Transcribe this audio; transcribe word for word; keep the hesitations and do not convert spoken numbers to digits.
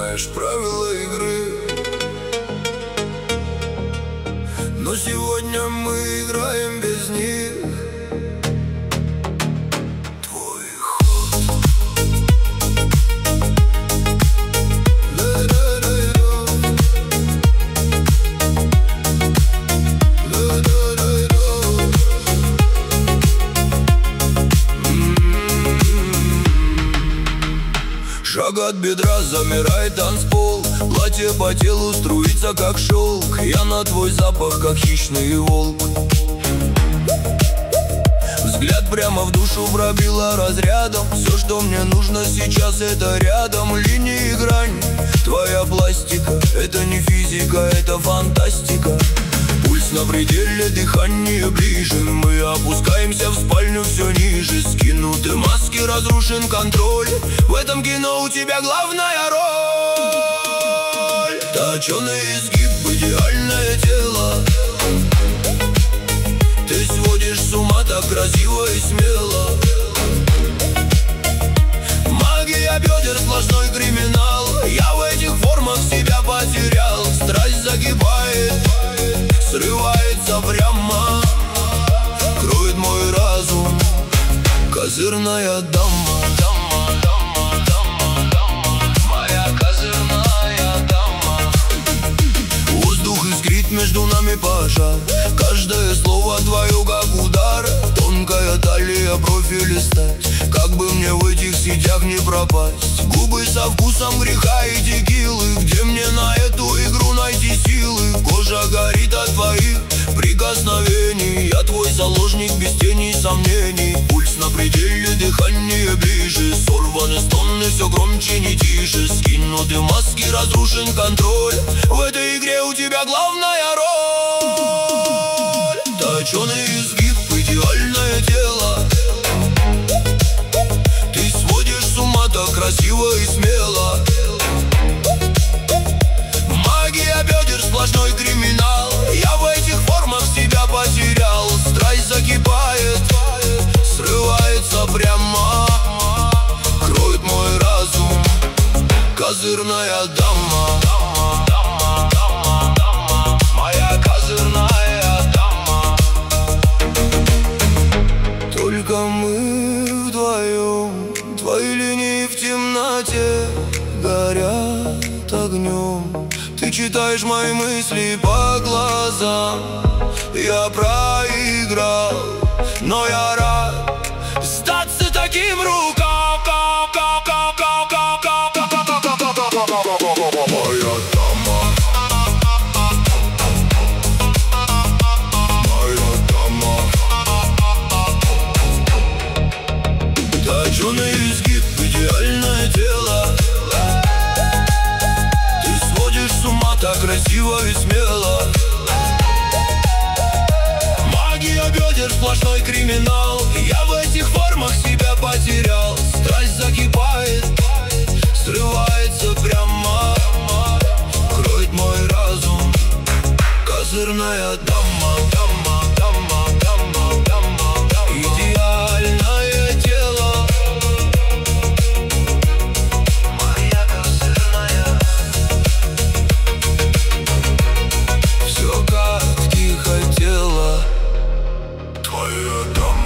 знаешь правила игры, но сегодня мы играем без них. Твой ход. Шаг от бедра, замирает танцпол. Платье по телу струится, как шелк. Я на твой запах, как хищный волк. Взгляд прямо в душу пробило разрядом. Все, что мне нужно сейчас, это рядом. Линии и грань, твоя пластика. Это не физика, это фантастика. Пульс на пределе, дыхание ближе. Мы опускаемся в спальню все ниже. Скинуты маски, разрушен контроль. В этом кино у тебя главная роль. Точеный изгиб, идеальное тело. Ты сводишь с ума так красиво и смело. Магия бедер, сплошной криминал. Я в этих формах себя потерял. Страсть загибает, срывается прямо, кроет мой разум. Козырная дама, дама, дама, дама, дама, моя козырная дама. Воздух искрит, между нами пожар. Каждое слово твое как удар. Тонкая талия, профиль стать. Как бы мне в этих сетях не пропасть. Губы со вкусом греха и текилы. Где мне на эту игру найти силы? Кожа горит от твоих прикосновений. Я твой заложник без тени сомнений. Пульс на пределе, дыхание ближе. Сорваны стоны, все громче, не тише. Скинуты маски, разрушен контроль. В этой игре у тебя главная роль. Точеный изгиб, идеальное тело. Ты сводишь с ума так красиво и смело. Магия бедер, сплошной криминал. Я в этих формах себя потерял. Страсть закипает, срывается прямо, кроет мой разум. Козырная дама, дама, дама, дама, дама, моя козырная дама. Только мы вдвоем. Твои линии в темноте горят огнем. Ты читаешь мои мысли по глазам. Я проиграл, но я рад сдаться таким рукам. Моя дама, моя дама. Точеный изгиб, идеальное тело. Ты сводишь с ума так красиво и смело. Магия бедер, сплошной криминал. Я в этих формах себя потерял. Страсть закипает, срывается прямо, кроет мой разум. Козырная дама, дама, дама, дама, дама, дама. Идеальное тело. Моя козырная. Все как ты хотела. Твоя дама.